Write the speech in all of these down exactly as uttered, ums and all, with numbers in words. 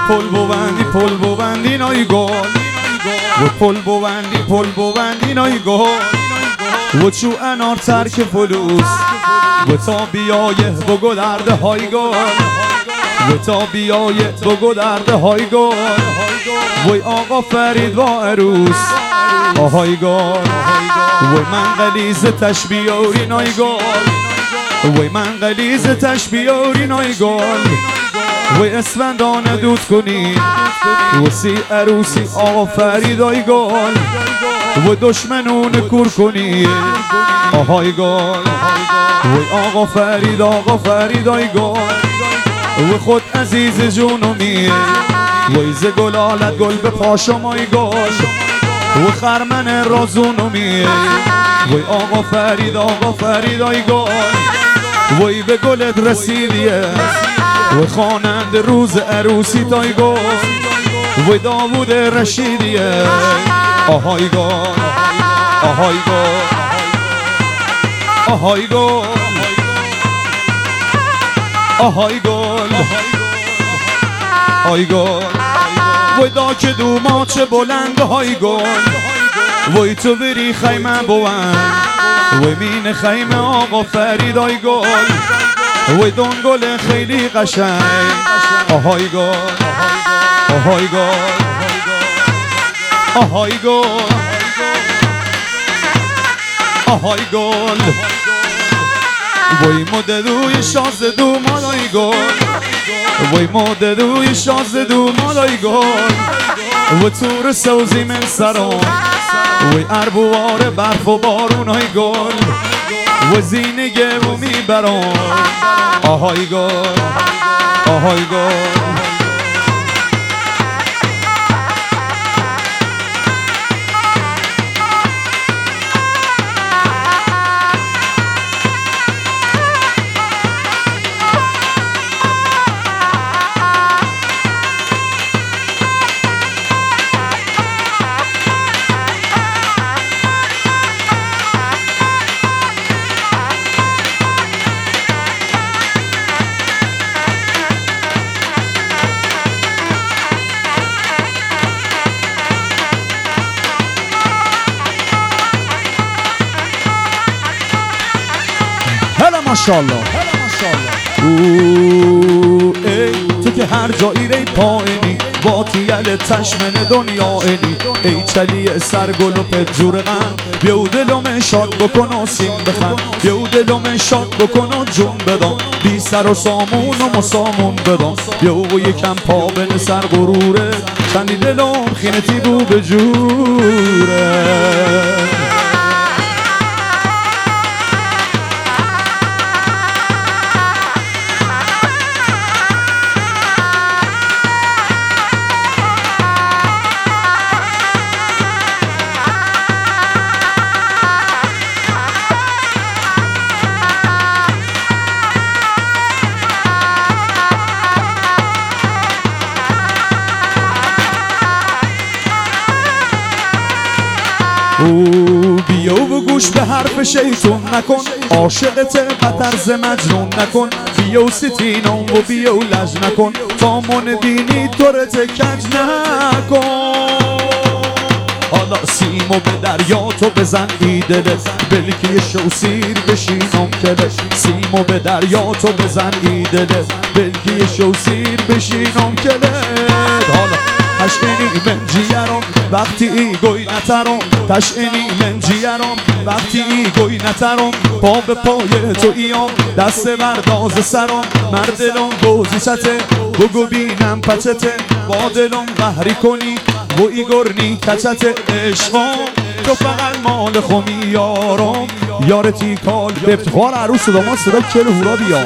پل بوندی پل بوندی نای گل و پل بوندی پل بوندی نای گل و چو انار ترک فلوس و تا بیایه بگو درده های گل و تا بیایه بگو درده های گل وی آقا فرید با عروس آهای گل وی من غلیظ تشبیاری نای گل وی من غلیظ تشبیاری نای گل وی اسفندان دود کنی و سی عروسی آقا فرید آی گل و دشمنون کور کنی آهای گل وی آقا فرید آقا فرید آی گل و خود عزیز جونمی وی ز گلالت گل به پاشم آی گل و خرمن رازونمی وی آقا فرید آقا فرید آی گل وی به گلت رسیدیه و خوانند روز عروسی تای گل و داوود رشیدیه آهای گل آهای گل آهای گل آهای گل آهای گل وی دا که دوما چه بلند های گل وی تو بری خیمه بوند وی مین خیمه آقا فرید آی گل وی دنگل خیلی قشنگ آهای گل آهای گل آهای گل آهای گل وی مددوی شاز دو مالای گل وی مددوی شاز دو مالای گل و تور سوزی من سرم وی اربوار برف و بارون های گل و زینگه و میبرم آهای گل آهای گل ماشاءالله اوه ای تو که هر جایی ری پایینی با تیل تشمن دنیا اینی ای چلی سرگل و پجور غم بیو دلم شاد بکن و سیم بخم بیو دلم شاد بکن و جون بدم بی سر و سامون و مسامون بدم بیو یکم پا بن سر غروره چندی دلم خینتی بو به جوره او بیا و گوش به حرف شیطون نکن عاشقت قطر ز مجنون نکن بیا و ستینم و بیا و لج نکن تا من بینی دورت کج نکن حالا سیمو به دریا تو بزن ایدلت بلکه شو سیر بشینم کلت سیمو به دریا تو بزن ایدلت بلکه شو سیر بشینم کلت حالا تشعینی من جیرم وقتی ای گوی نترم تشعینی من جیرم وقتی ای گوی نترم پا به پای تو ایام دست برداز سرم مردلم گوزی سته بگو بینم پچته با دلم قهری کنی و ای گرنی کچته عشقم تو فقط مال خومی یارم یارتی کال به افتخار عروس داماد صدا کل هورا بیا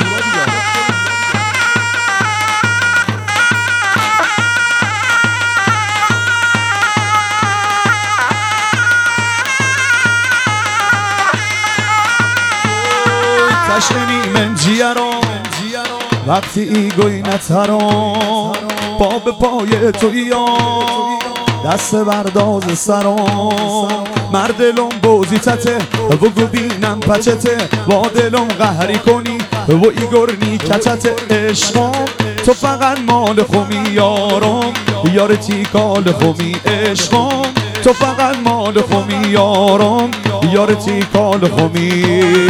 تشنی من جیرم وقتی ای گوی نترم پا به پای تو ایام دست برداز سرم مردلم بوزی تته بگو بینم پچته با دلم قهری کنی و ایگرنی کچت عشقم تو فقط مال خومی یارم یار تیکال خومی عشقم تو فقط مال خومی یارم یار تیکال خومی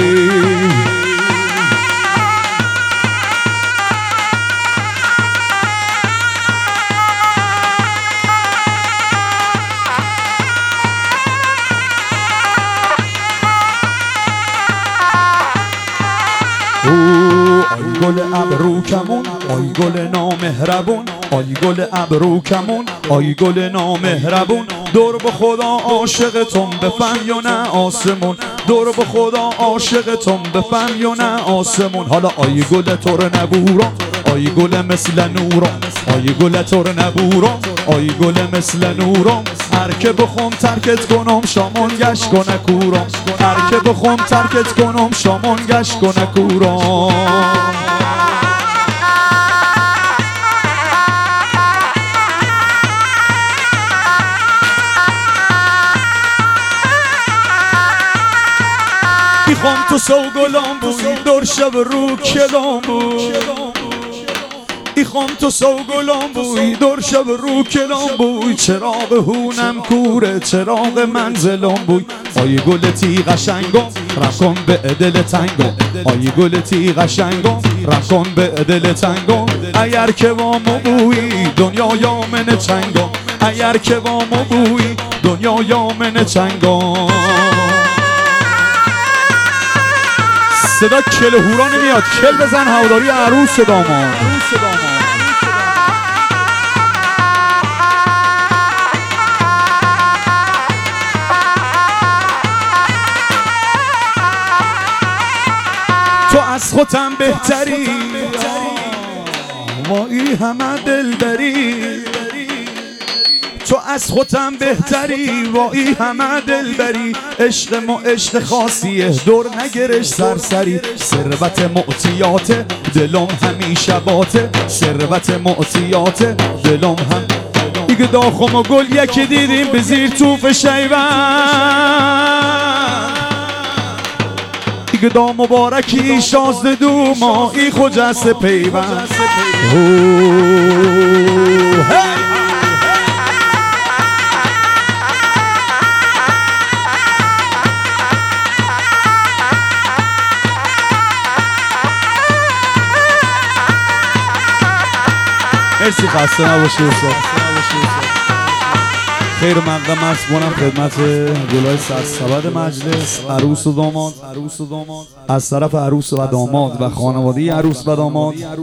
آی گل ابروکمون آی گل نامهربون آی گل ابروکمون آی گل نامهربون دور به خدا عاشقتون بفهم یا نه آسمون دور به خدا عاشقتون بفهم یا نه آسمون حالا آی گل تور نبورم آی گل مثل نورم آی گل تور نبورم آی گل مثل نورم هر که بخوام ترکت کنم شامان گشت کنه کورم هر که بخوام ترکت کنم شامان گشت کنه کورم میخوام تو سوگلام بوی دور شب رو کلام بوی میخوام تو سوگلام بوی دور شب رو کلام بوی چراغ هونم کوره چراغ منزلام بوی آی گل تی قشنگم رکن به دل تنگم آی گل تی قشنگم رکن به دل تنگم اگر که وامو بوی دنیا یامن چنگم اگر که وامو بوی دنیا یامن چنگم صدا کل هورا نمیاد کل بزن هواداری عروس داماد تو از خودم بهتری وای همه دل بری تو از خودم بهتری وای همه دل بری عشق ما عشق خاصیه دور نگرش سرسری ثروت معطیات دلم همیشه باته ثروت معطیات دلم هم دیگه داخم و گل یکی دیدیم به زیر توف شیون دیگه دا مبارکی شازده دو ماهی خجست پیوند مرسی خسته نباشی استاد خیر مقدم عرض کنم خدمت گلای سرسبد مجلس عروس و داماد از طرف عروس و داماد و خانواده عروس و داماد